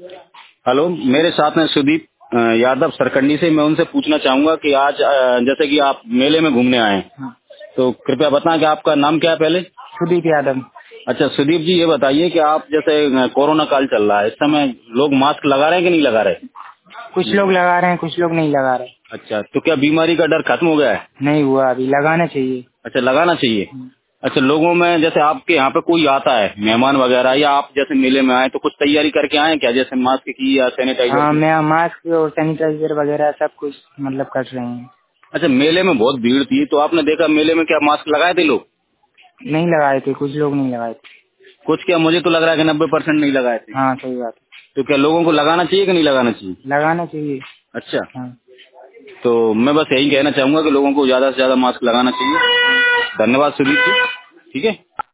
Hello, मेरे साथ में सुदीप यादव सरकंडी से। मैं उनसे पूछना चाहूंगा कि आज जैसे कि आप मेले में घूमने आए हैं, हाँ, तो कृपया बताएं कि आपका नाम क्या है पहले। सुदीप यादव। अच्छा सुदीप जी, ये बताइए कि आप जैसे कोरोना काल चल रहा है, इस समय लोग मास्क लगा रहे हैं कि नहीं लगा रहे? कुछ लोग लगा रहे हैं, कुछ लोग नहीं लगा रहे। अच्छा, तो क्या बीमारी का डर खत्म हो गया है? नहीं हुआ, अभी लगाना चाहिए। अच्छा, लगाना चाहिए। अच्छा, लोगों में जैसे आपके यहाँ पे कोई आता है मेहमान वगैरह, या आप जैसे मेले में आए तो कुछ तैयारी करके आए क्या, जैसे मास्क की या सैनिटाइजर हाँ, की? मैं मास्क और सैनिटाइजर वगैरह सब कुछ मतलब कर रहे हैं। अच्छा, मेले में बहुत भीड़ थी, तो आपने देखा मेले में क्या मास्क लगाए थे लोग? नहीं लगाए थे, कुछ लोग नहीं लगाए थे। कुछ क्या, मुझे तो लग रहा है कि 90% नहीं लगाए थे। हाँ, सही बात तो क्या लोगों को लगाना चाहिए कि नहीं लगाना चाहिए? है, लगाना चाहिए। अच्छा, हाँ। तो मैं बस यही कहना चाहूंगा कि लोगों को ज्यादा से ज्यादा मास्क लगाना चाहिए। धन्यवाद सुदीप जी। ठीक है।